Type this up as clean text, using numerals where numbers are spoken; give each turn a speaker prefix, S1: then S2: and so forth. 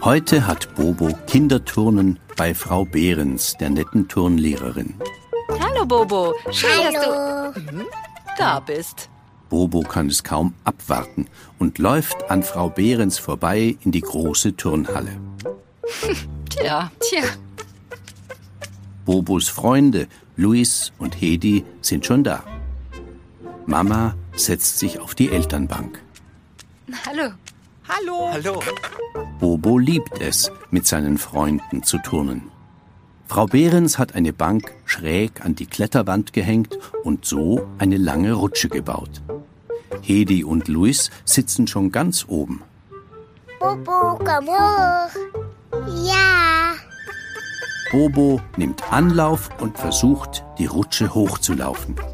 S1: Heute hat Bobo Kinderturnen bei Frau Behrens, der netten Turnlehrerin.
S2: Hallo Bobo, schön,
S3: Hallo.
S2: dass du da bist.
S1: Bobo kann es kaum abwarten und läuft an Frau Behrens vorbei in die große Turnhalle.
S2: Tja.
S1: Bobos Freunde, Luis und Hedi, sind schon da. Mama setzt sich auf die Elternbank.
S2: Hallo.
S4: Hallo.
S1: Bobo liebt es, mit seinen Freunden zu turnen. Frau Behrens hat eine Bank schräg an die Kletterwand gehängt und so eine lange Rutsche gebaut. Hedi und Luis sitzen schon ganz oben.
S3: Bobo, komm hoch. Ja.
S1: Bobo nimmt Anlauf und versucht, die Rutsche hochzulaufen.